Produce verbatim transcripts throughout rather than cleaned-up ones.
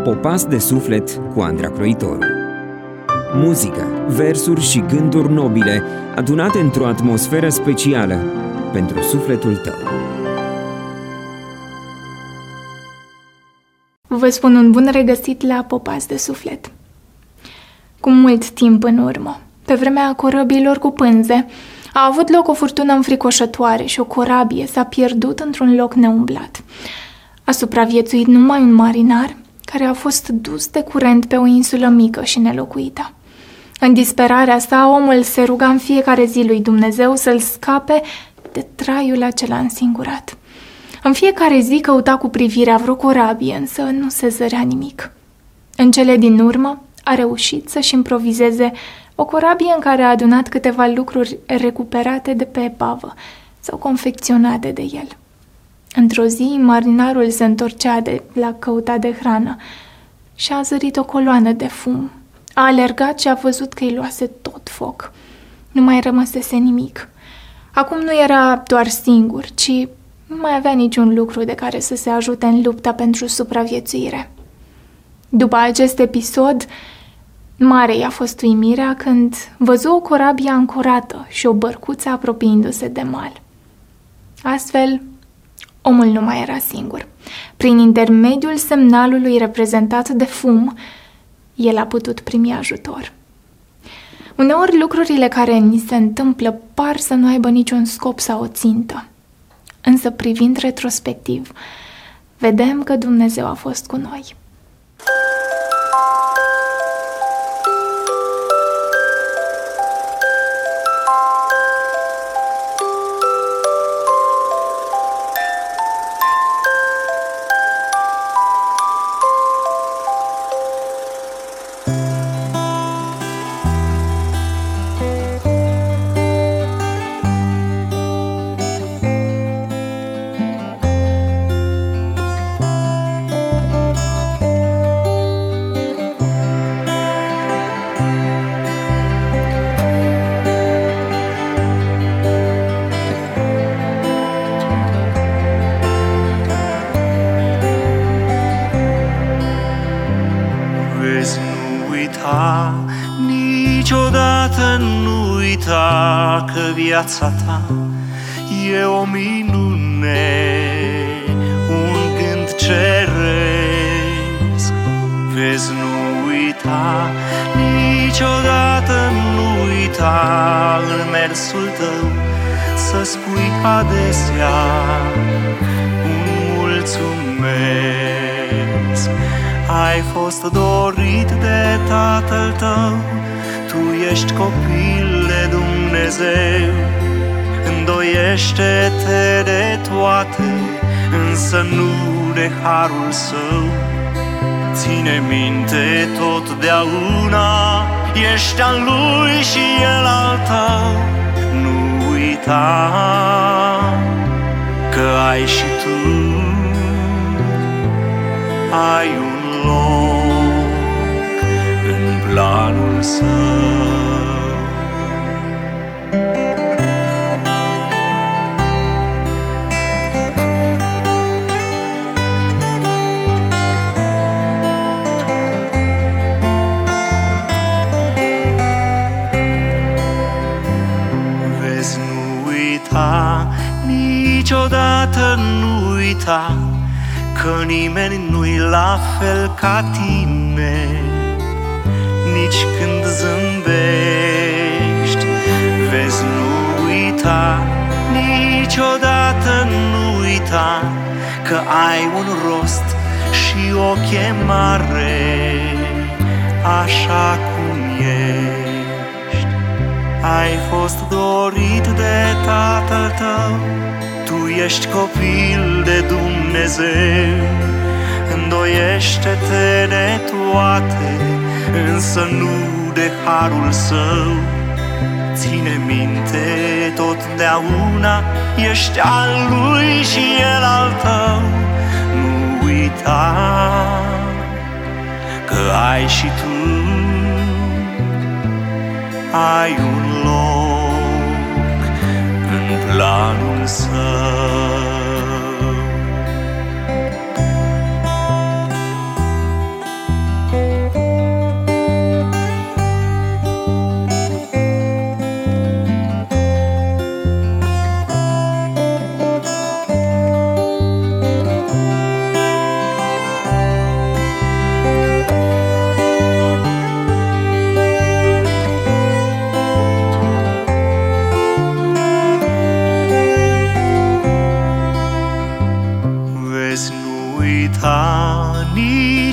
Popas de suflet cu Andra Croitoru. Muzică, versuri și gânduri nobile adunate într-o atmosferă specială pentru sufletul tău. Vă spun un bun regăsit la Popas de suflet. Cu mult timp în urmă, pe vremea corăbiilor cu pânze, a avut loc o furtună înfricoșătoare și o corabie s-a pierdut într-un loc neumblat. A supraviețuit numai un marinar care a fost dus de curent pe o insulă mică și nelocuită. În disperarea sa, omul se ruga în fiecare zi lui Dumnezeu să-l scape de traiul acela însingurat. În fiecare zi căuta cu privirea vreo corabie, însă nu se zărea nimic. În cele din urmă, a reușit să-și improvizeze o corabie în care a adunat câteva lucruri recuperate de pe epavă sau confecționate de el. Într-o zi, marinarul se întorcea de la căuta de hrană și a zărit o coloană de fum. A alergat și a văzut că îi luase tot foc. Nu mai rămăsese nimic. Acum nu era doar singur, ci nu mai avea niciun lucru de care să se ajute în lupta pentru supraviețuire. După acest episod, mare i-a fost uimirea când văzu o corabie ancorată și o bărcuță apropiindu-se de mal. Astfel, omul nu mai era singur. Prin intermediul semnalului reprezentat de fum, el a putut primi ajutor. Uneori lucrurile care ni se întâmplă par să nu aibă niciun scop sau o țintă. Însă privind retrospectiv, vedem că Dumnezeu a fost cu noi. Niciodată nu uita că viața ta e o minune, un gând ceresc. Vezi, nu uita, niciodată nu uita în mersul tău să spui adesea un mulțumesc. Ai fost dorit de Tatăl tău, tu ești copil de Dumnezeu. Îndoiește-te de toate, însă nu de harul său. Ține minte totdeauna, ești al lui și el al tău. Nu uita că ai și tu ai un loc în planul său. Vezi, nu uita, niciodată nu uita că nimeni nu-i la fel ca tine. Nici când zâmbești, vezi, nu uita, niciodată nu uita că ai un rost și o chemare așa cum ești. Ai fost dorit de Tatăl tău, tu ești copil de Dumnezeu. Îndoiește-te de toate, însă nu de harul său. Ține minte totdeauna, ești al lui și el al tău. Nu uita că ai și tu ai un loc în planul său.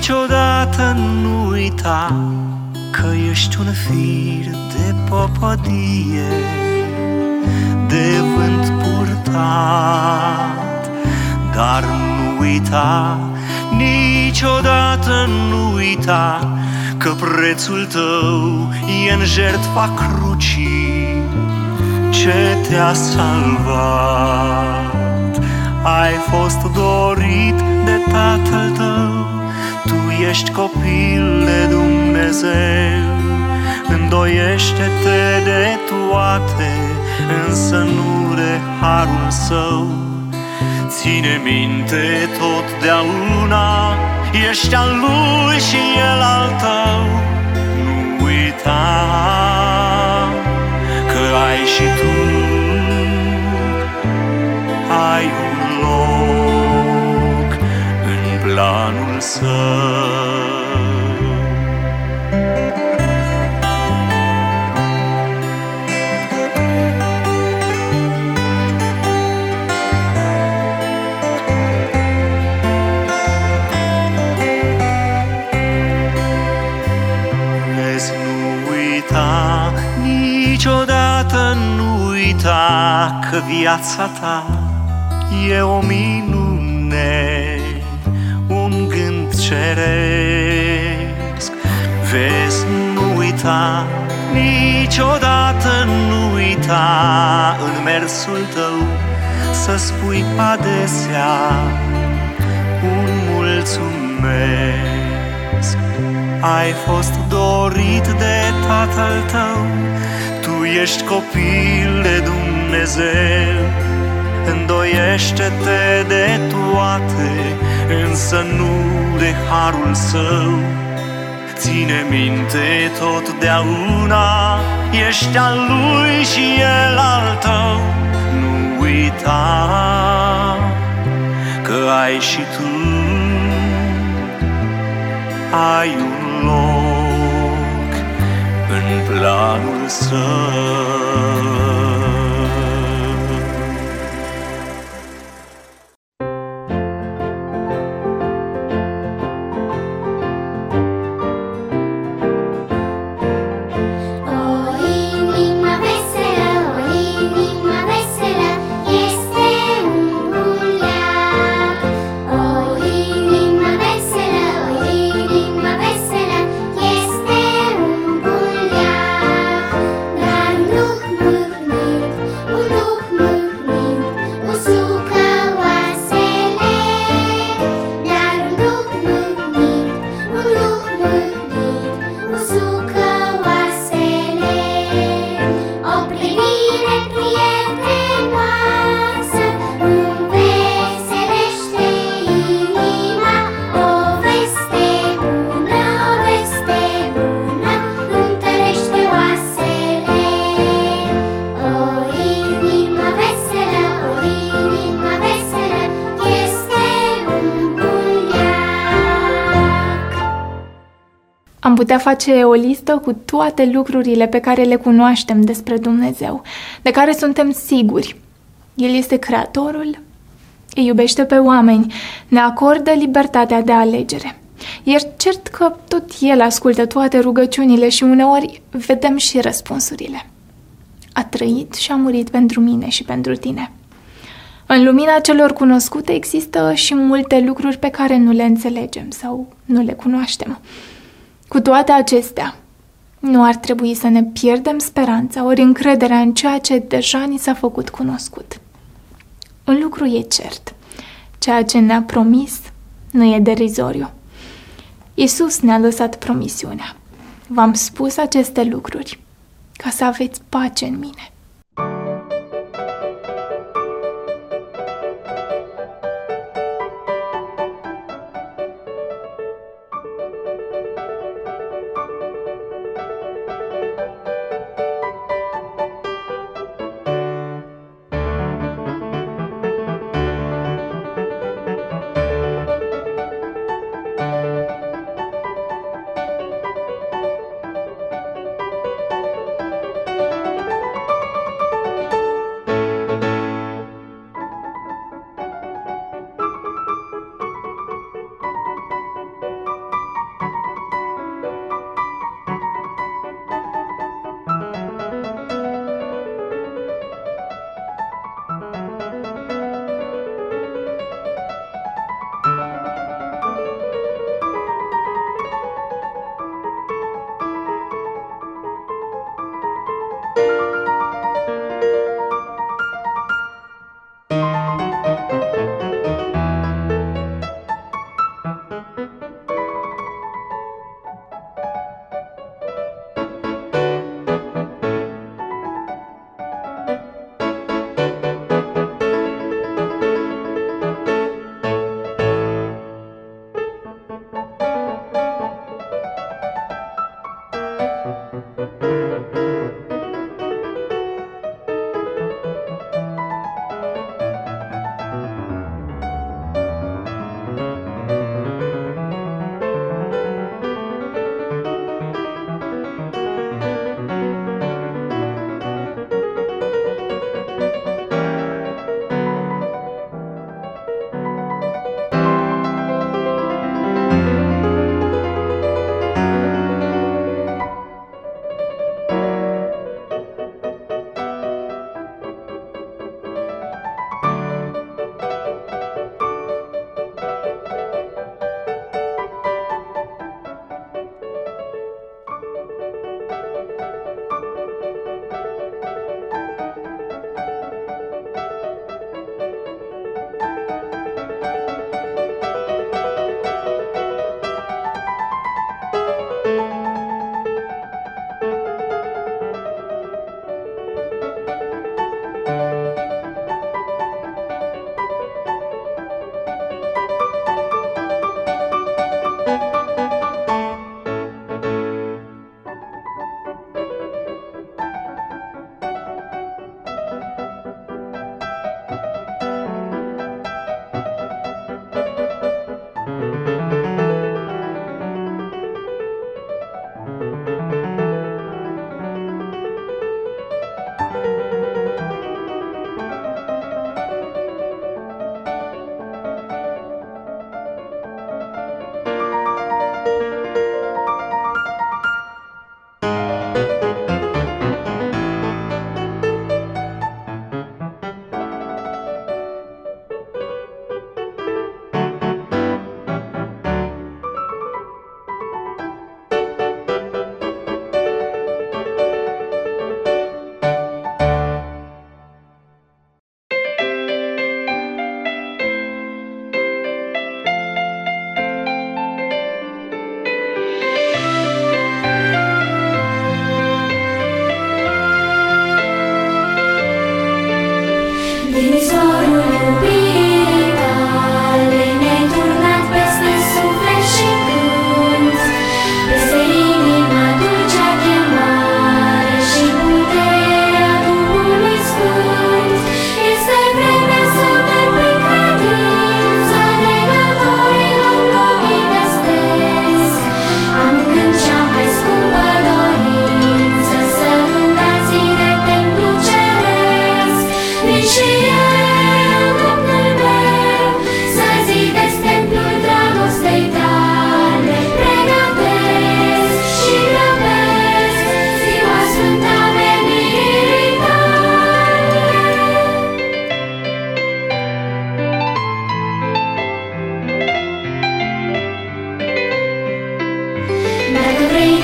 niciodată nu uita că ești un fir de popadie, de vânt purtat. Dar nu uita, niciodată nu uita că prețul tău e în jertfa crucii ce te-a salvat. Ai fost dorit de Tatăl tău, tu ești copil de Dumnezeu. Îndoiește-te de toate, însă nu de harul său. Ține minte totdeauna, ești al lui și el al tău. Nu uita că ai și tu ai un loc în planul său. Niciodată nu uita că viața ta e o minune, un gând ceresc. Vezi, nu uita, niciodată nu uita în mersul tău să spui adesea un mulțumesc. Ai fost dorit de Tatăl tău, tu ești copil de Dumnezeu. Îndoiește-te de toate, însă nu de harul său. Ține minte totdeauna, ești al lui și el al tău. Nu uita că ai și tu ai un loc în planul său. Am putea face o listă cu toate lucrurile pe care le cunoaștem despre Dumnezeu, de care suntem siguri. El este Creatorul, îi iubește pe oameni, ne acordă libertatea de alegere. E cert că tot El ascultă toate rugăciunile și uneori vedem și răspunsurile. A trăit și a murit pentru mine și pentru tine. În lumina celor cunoscute există și multe lucruri pe care nu le înțelegem sau nu le cunoaștem. Cu toate acestea, nu ar trebui să ne pierdem speranța ori încrederea în ceea ce deja ni s-a făcut cunoscut. Un lucru e cert, ceea ce ne-a promis nu e derizoriu. Iisus ne-a lăsat promisiunea. V-am spus aceste lucruri ca să aveți pace în mine.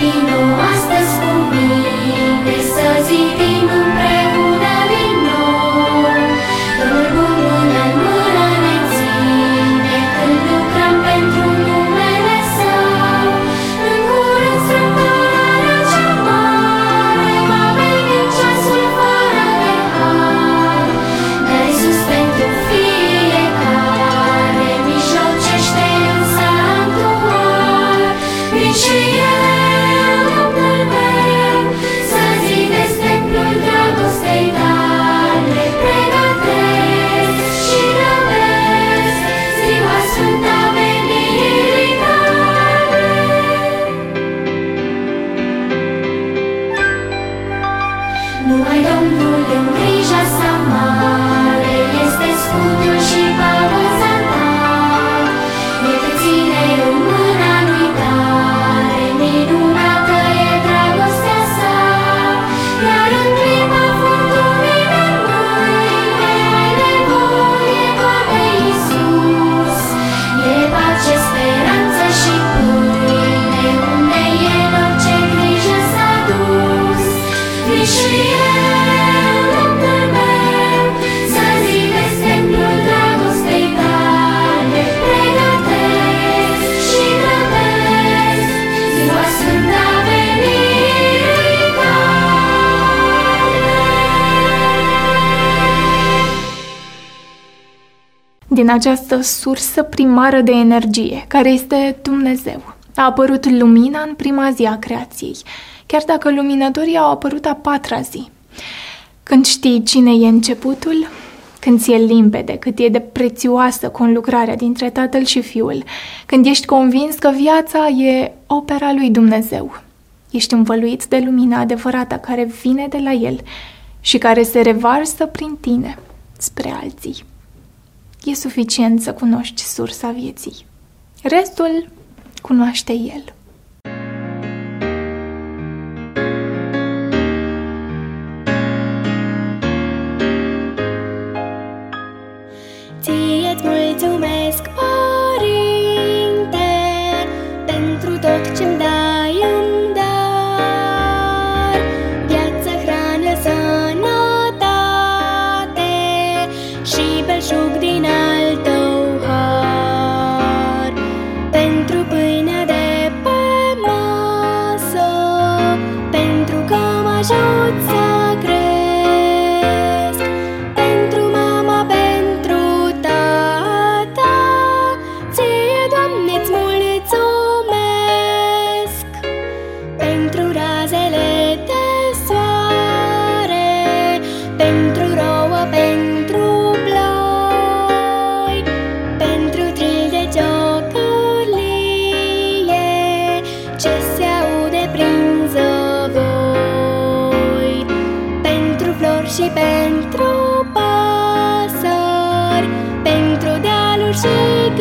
vino astăzi cu mine, să zidim împreună din nou. Domnul bun mână în mână ne ține, când lucrăm pentru numele Său. În curând strâmtorarea cea mare va veni în ceasul fără de har. Dar Iisus pentru fiecare mijlocește în sanctuar. Vin și eu, Domnul meu, să zidesc templul dragostei tale. Pregătesc și grăbesc ziua sfântă a venirii tale. Numai Domnul în grija sa mare este scutul și pavăza ta. El te ține în mâna lui tare, minunată e dragostea sa. Iar în clipa furtunii de mâine ai nevoie doar de Iisus. E pace, speranță și pâine, unde El orice grijă s-a dus. Vin și eu, Domnul meu, să zidesc templul dragostei tale. Pregătesc și grăbesc ziua sfântă a venirii tale. Din această sursă primară de energie, care este Dumnezeu, a apărut lumina în prima zi a creației, chiar dacă luminătorii au apărut a patra zi. Când știi cine e începutul, când ți-e limpede cât e de prețioasă conlucrarea dintre Tatăl și Fiul, când ești convins că viața e opera lui Dumnezeu, ești învăluit de lumina adevărată care vine de la El și care se revarsă prin tine spre alții. E suficient să cunoști sursa vieții. Restul cunoaște El. Ție-ți mulțumesc, Părinte, pentru tot ce-mi dai în dar. Viață, hrană, sănătate și belșug din al Tău har. Pentru pâinea de pe masă, pentru că mă ajut să cresc, pentru mama, pentru tata, ție, Doamne, îți mulțumesc. Pentru razele de soare, pentru rouă, pentru ploi, pentru tril de ciocârlie ce se aude prin zăvoi, pentru flori și pentru păsări, pentru dealuri și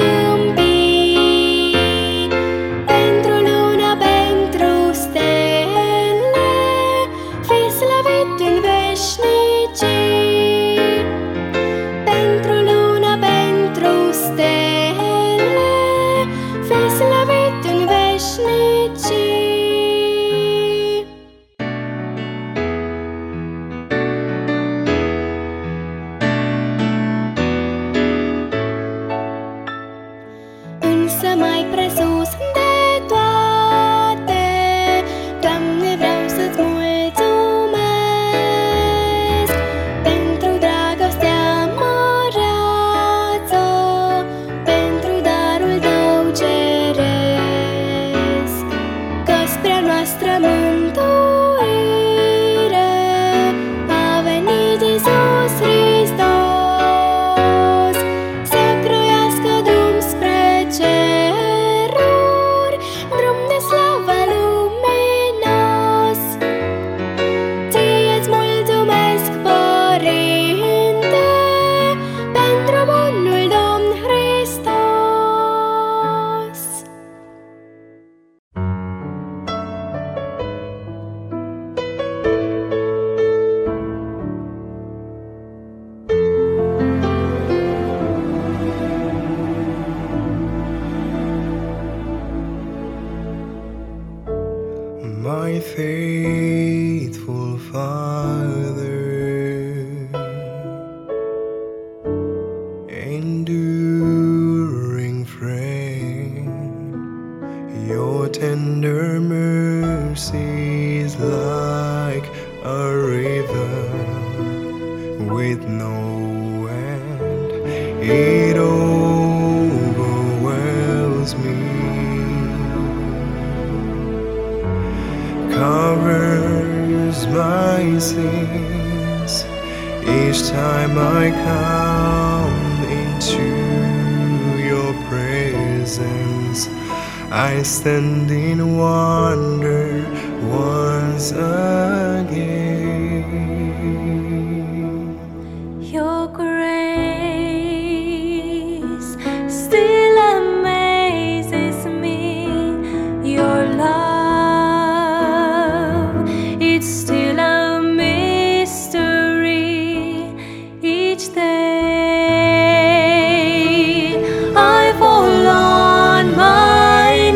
câmpii, pentru lună, pentru stele, fii slăvit în veșnicii. Pentru lună, pentru stele, fii slăvit în veșnicii. Însă mai presus de toate, Doamne, vreau să-ți mulțumesc pentru dragostea măreață, pentru darul Tău ceresc, că spre a noastră mântuire a venit Iisus Hristos, să croiască drum spre ceruri, drum de slavă luminos. Ție-ți mulțumesc, Părinte, pentru bunul Domn Hristos. my faithful Father, enduring friend, your tender mercies like a river with no end, it overwhelms me, covers my sins each time I come into your presence. I stand in wonder once again. Your grace still amazes me. Your love, it's still a mystery. Each day I fall on my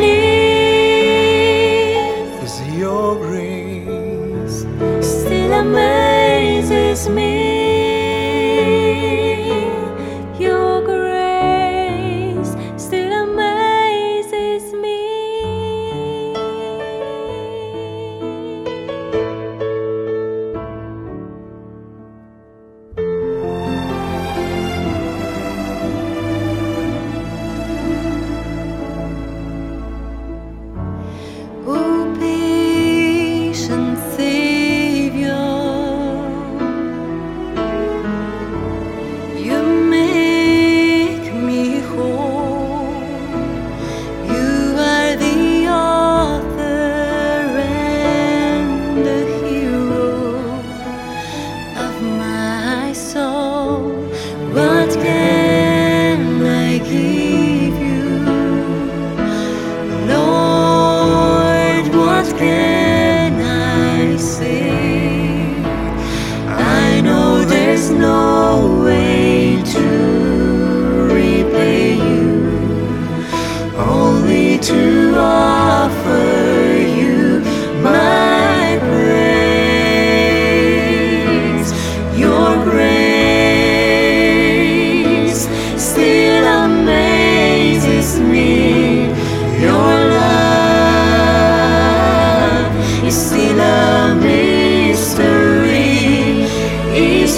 knees. 'Cause your grace Still amazes me. Your grace still amazes me. Oh, patient Savior, you make me whole. You are the author and the hero of my soul. What can I give you, Lord? What can I say? I know there's no way to repay you, only to offer you my praise. Your grace still amazes me. Your love is still a mystery. Each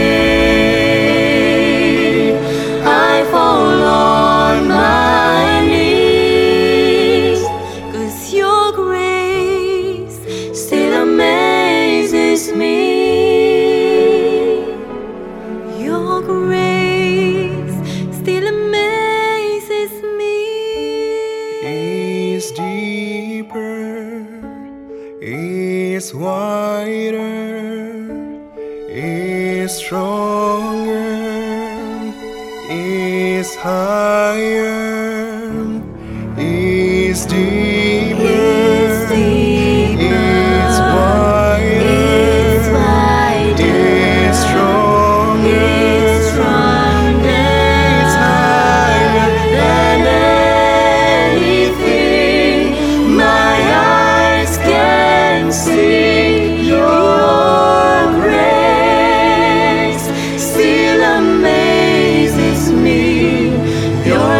day I fall on my knees, 'cause your grace still amazes me. Your grace still amazes me. is deeper, is wider, is stronger, is higher, is deeper, Is deeper, is wider, is wider, is stronger, is stronger, is higher than anything my eyes can see. Your grace still amazes me. Your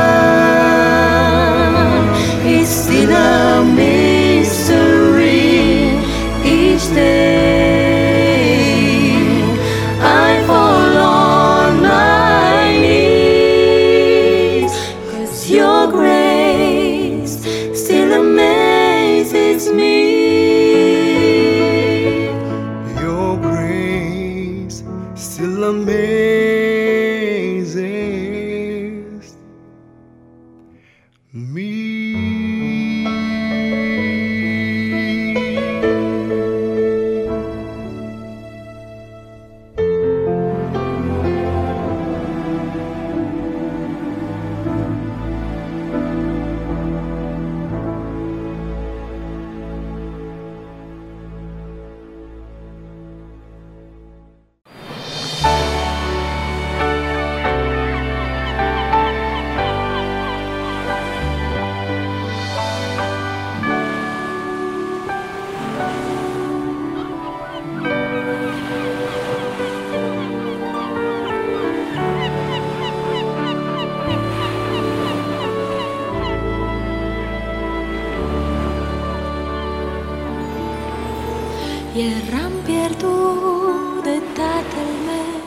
love is still a mystery. Each day I fall on my knees, 'cause your grace still amazes me. Your grace still amazes me. Eram pierdut de tatăl meu,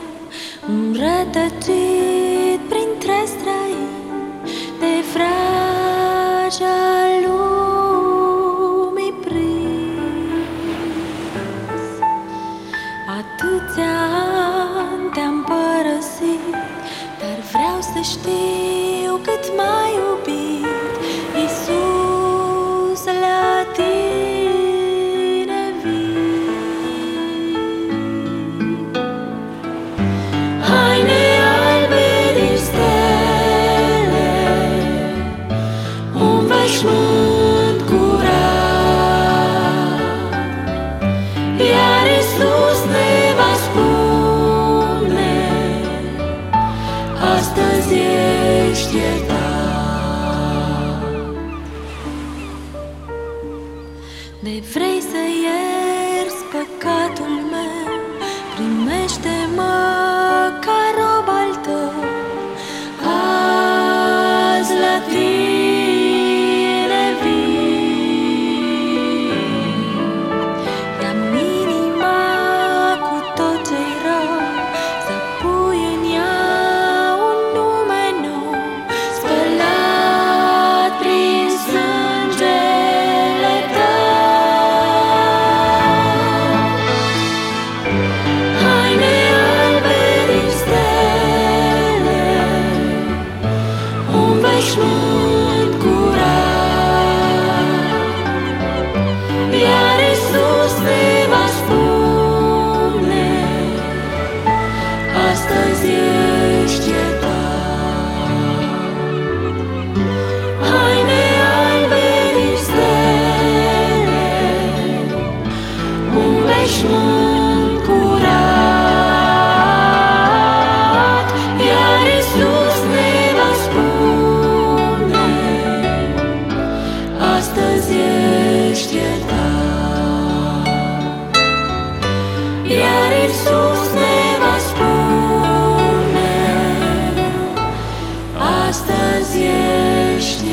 rătăcit printre străini, de vraja lumii prins. Atâția ani te-am părăsit, dar vreau să știu cât m-ai iubit, Iisus, la tine vin. Haine albe din stele, un veșmânt curat, iar Iisus ne va spune: astăzi ești iertat. De vrei să ierți păcatul meu, primește-mă ca rob al tău. Azi la tine vin. Ia-mi inima cu tot ce-i rău, să pui în ea un nume nou, spălat prin sângele tău. Haine albe din stele, un veșmânt curat, iar Iisus ne va spune: astăzi ești iertat. Haine albe din stele, un veșmânt curat, iar Iisus ne va spune: astăzi ești iertat. Iar Iisus ne va spune: astăzi ești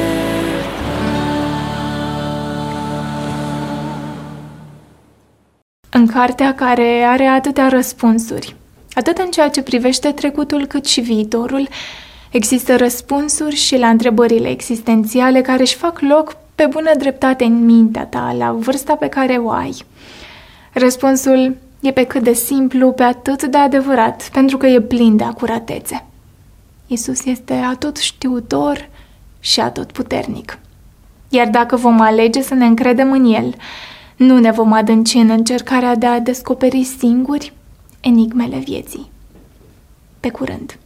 În cartea care are atâtea răspunsuri, atât în ceea ce privește trecutul cât și viitorul, există răspunsuri și la întrebările existențiale care își fac loc pe bună dreptate în mintea ta, la vârsta pe care o ai. Răspunsul e pe cât de simplu, pe atât de adevărat, pentru că e plin de acuratețe. Iisus este atot știutor și atot puternic. Iar dacă vom alege să ne încredem în El, nu ne vom adânci în încercarea de a descoperi singuri enigmele vieții. Pe curând!